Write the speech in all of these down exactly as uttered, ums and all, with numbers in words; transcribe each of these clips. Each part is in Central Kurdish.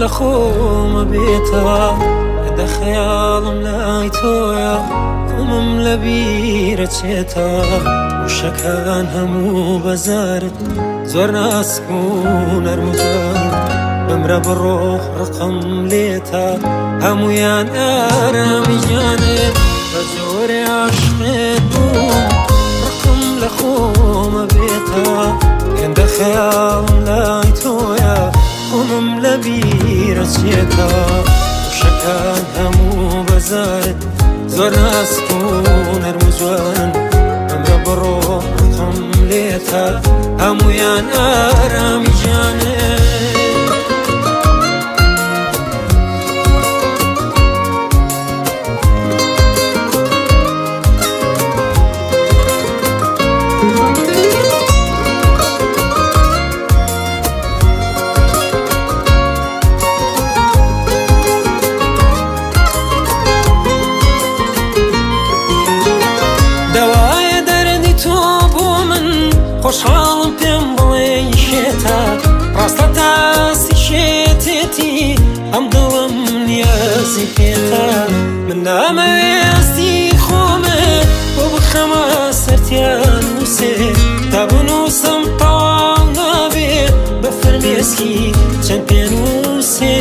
لخوم بيتا هذا خيالم لاي تويا ومم لبيرة شيتا وشكان همو بزارت زور ناس كون ارمجان بمرا بالروح رقم ليتا همو يان ارامي جانب بزوري عشقت بوم رقم لخوم بيتا عند خيالم لاي تويا ومم لبيرة شيتا وشكان همو بزارت زور ناس كون ارمجان بمرا بالروح رقم ليتا همو يان ارامي جانب خوشحالم پێم بڵێ شێتە ڕاستە تاسی شێتێتی ئەم دڵم نیازی پێتە من نامەوێستی خۆمە بۆ بخەمە سەرتیان نووسێ تا بنووسم تەواو نابێ بە فەرمێسکی چەند پێنووسێ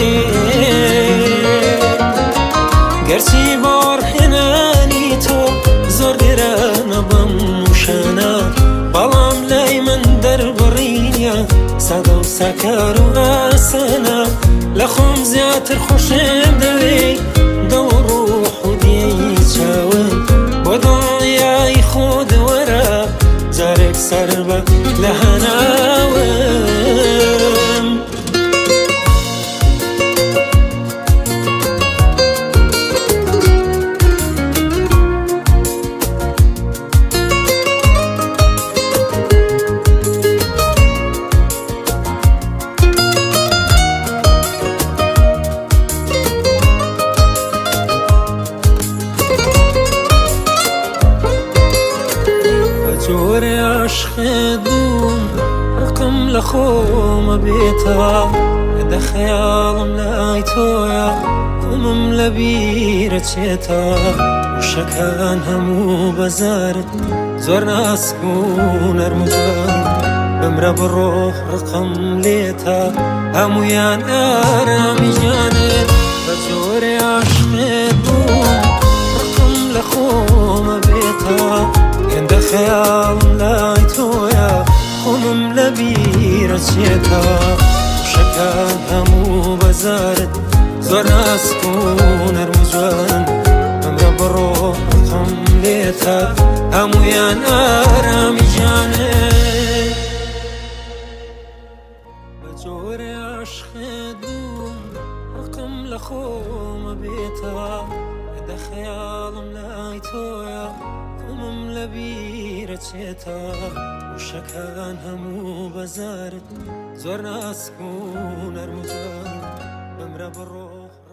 گەرچی بۆڕهێنانی تۆ زۆر گرانە بەم وشانە بەڵام لای من دەربڕینە سادە و ساکار و ئاسانە لە خۆم زیاتر خۆشم دەوێ دڵ و ڕوح و دێی چاوم بۆ دڵنیایی خۆت وەرە جارێک سەر بە لە هەناوم جوري عشقت بوم رقم لخوم بيتا هذا خيالم لاي تويا ومم لبيرة شيتا وشكان همو بزارت زور ناس كون ارمجان بمرا بالروح رقم ليتا همو يان ارامي جانب بجوري عشقت بوم رقم لخوم بيتا عند خيال لاي تويا ومم لبيرة شيتا وشكان همو بزارت زور ناس كون ارمجان بمرا بالروح رقم ليتا همو يان ارامي جانب بجوري عشقت بوم رقم لخوم بيتا هذا خيالم لاي تويا ومم لبيرة شيتا وشكان همو بزارت زور ناس كون ارمجان بمرا بالروح